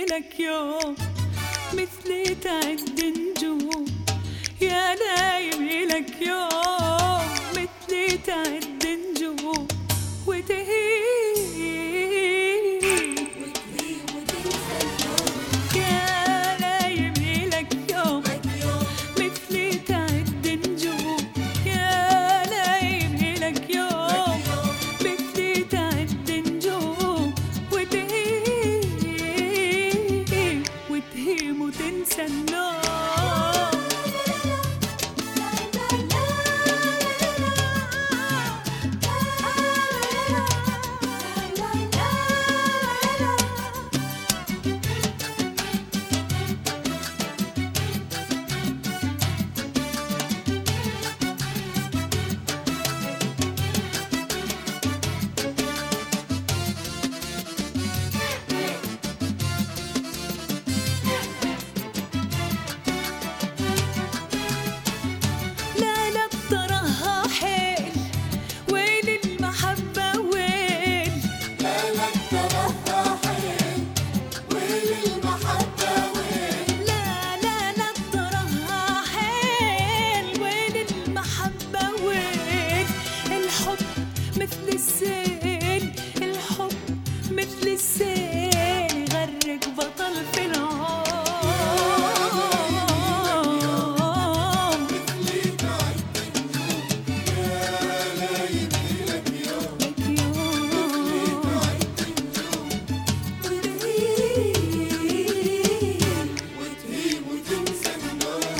يميلك يوم مثلي تعد نجوم، يا لا يميلك يوم مثلي تعد نجوم وتهيب وتنسى اليوم. يا لا يميلك يوم مثلي تعد نجوم، يا لا يميلك يوم مثلي تعد نجوم وتهيب وتنسى النوم. مثل السيل الحب مثل السيل يغرق بطل في العوم. مثلي تعد النجوم، يا لا يميلك يوم مثلي تعد النجوم وتهيب وتنسى النوم.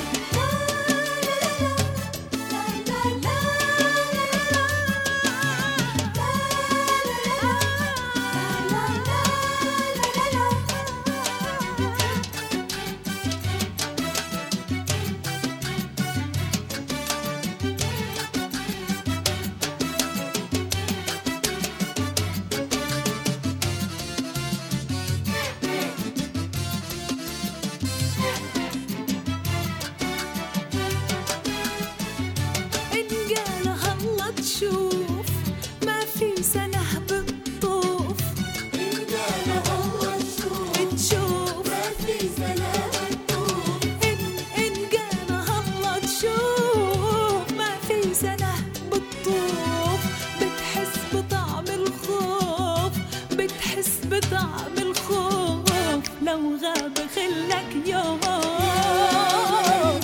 شوف ما في سنة بتطوف، إن جانا الله تشوف ما في سنة بتطوف، إن جانا الله تشوف ما في سنة بتطوف. بتحس بطعم الخوف، بتحس بطعم الخوف لو غاب خلك يوم.